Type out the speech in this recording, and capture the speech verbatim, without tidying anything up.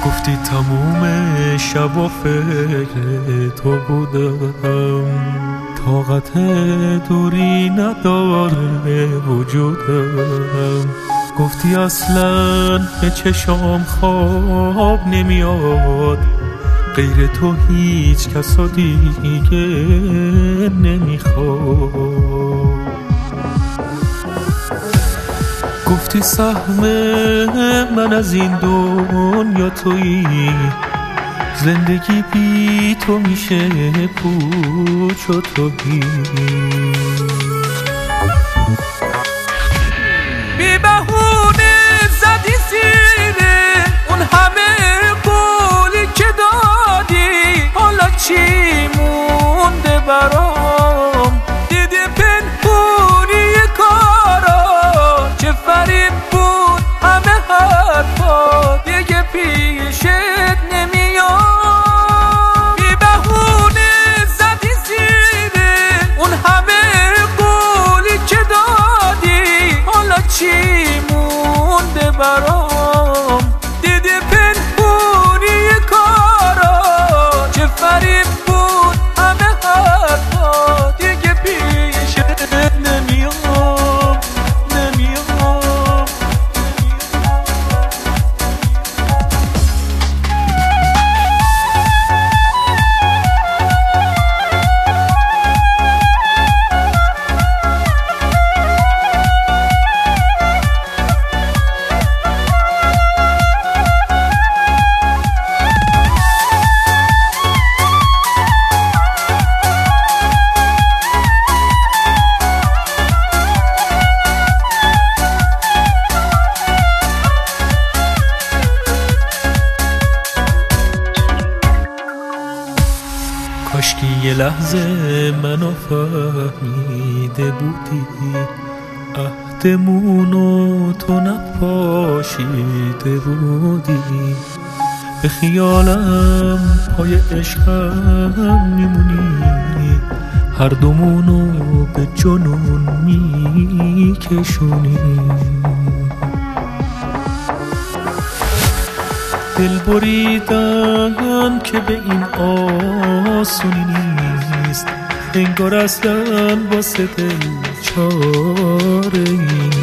گفتی تموم شب و فکر تو بودم، طاقت دوری نداره وجودم. گفتی اصلا به چشام خواب نمیاد، غیر تو هیچ کس و دیگه نمیخواد. گفتی سهم من از این دنیا تویی، زندگی بی تو میشه پوچ و توهی. بی بهونه زدی زیره اون همه قولی که دادی، حالا چی مونده برام؟ دیدی پنهونی کارا چه فریب بود، همه حرفا دیگه پیشت نمیاد. بی بهونه زدی زیره اون همه قولی که دادی، حالا چی مونده برام؟ دیدی پنهونی کارا چه فریب بود، همه حرفا دیگه پیشت نمیام نمیام. کاشکی یه لحظه منو فهمیده بودی، عهدمونو تو نپاشیده بودی. به خیالم پای عشقم میمونی، هر دومونو به جنون میکشونی. دل بریدن که به این آسونی نیست، انگار اصلا واسه دل چاره ای